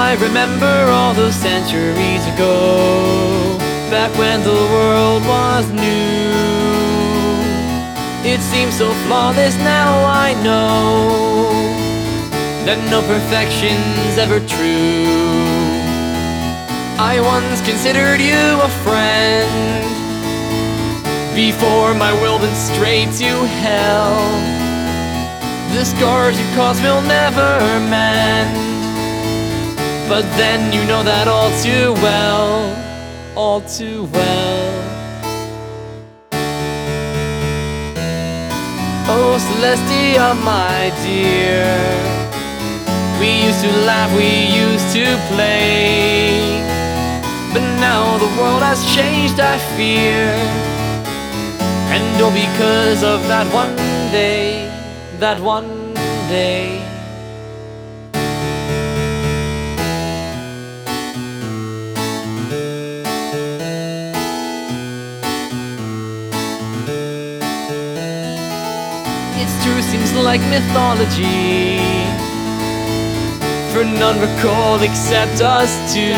I remember all those centuries ago, back when the world was new. It seems so flawless now, I know that no perfection's ever true. I once considered you a friend before my world went straight to hell. The scars you caused will never mend, but then you know that all too well, all too well. Oh Celestia, my dear, we used to laugh, we used to play, but now the world has changed, I fear. And all because of that one day, that one day. It's true, seems like mythology, for none recall except us two.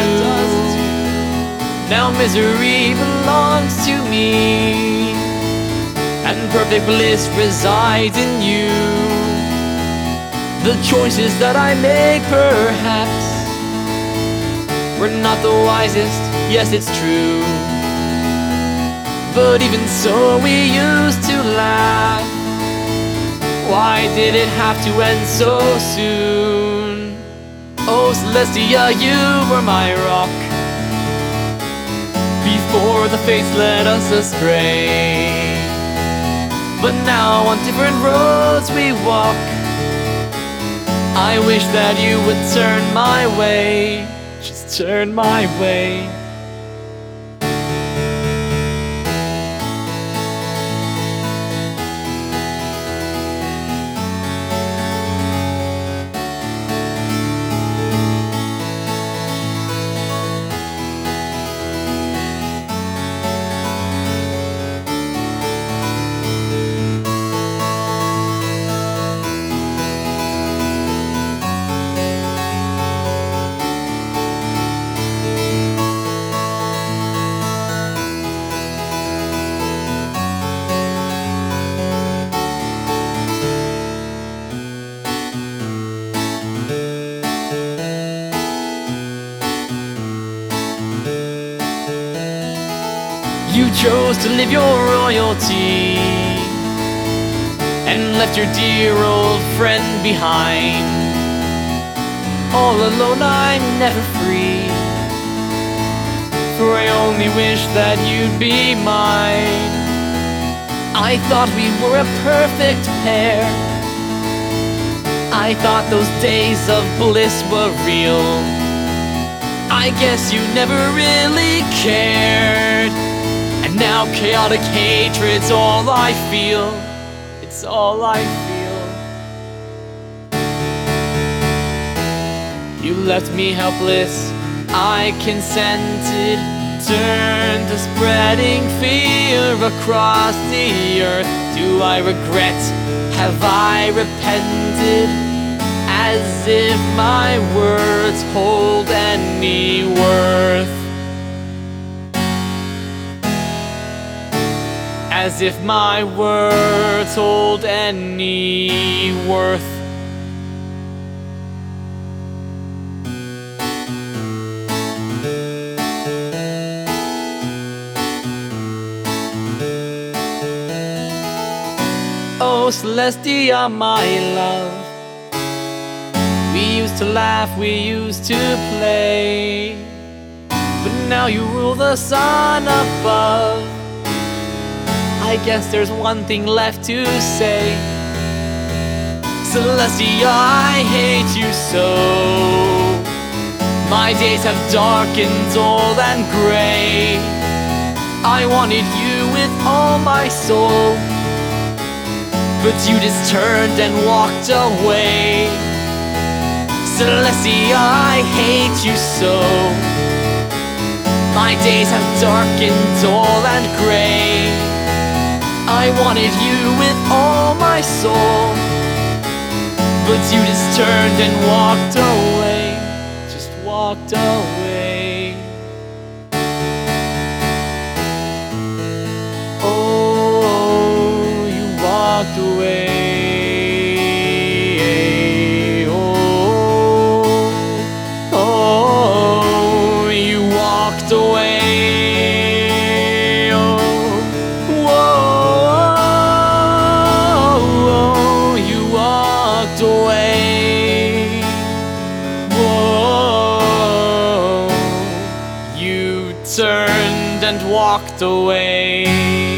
Now misery belongs to me, and perfect bliss resides in you. The choices that I make perhaps were not the wisest, yes it's true, but even so we used to laugh. Why did it have to end so soon? Oh Celestia, you were my rock before the fates led us astray, but now on different roads we walk. I wish that you would turn my way, just turn my way. You chose to live your royalty and left your dear old friend behind. All alone I'm never free, for I only wish that you'd be mine. I thought we were a perfect pair, I thought those days of bliss were real. I guess you never really cared, and now chaotic hatred's all I feel. It's all I feel. You left me helpless, I consented, turned to spreading fear across the earth. Do I regret? Have I repented? As if my words hold any worth. As if my words hold any worth. Oh Celestia, my love, we used to laugh, we used to play, but now you rule the sun above. I guess there's one thing left to say. Celestia, I hate you so. My days have darkened, old and gray. I wanted you with all my soul, but you just turned and walked away. Celestia, I hate you so. My days have darkened, old and gray. I wanted you with all my soul, but you just turned and walked away. Just walked walked away. Oh, you walked away. Oh, you walked away. Away. Whoa, you turned and walked away.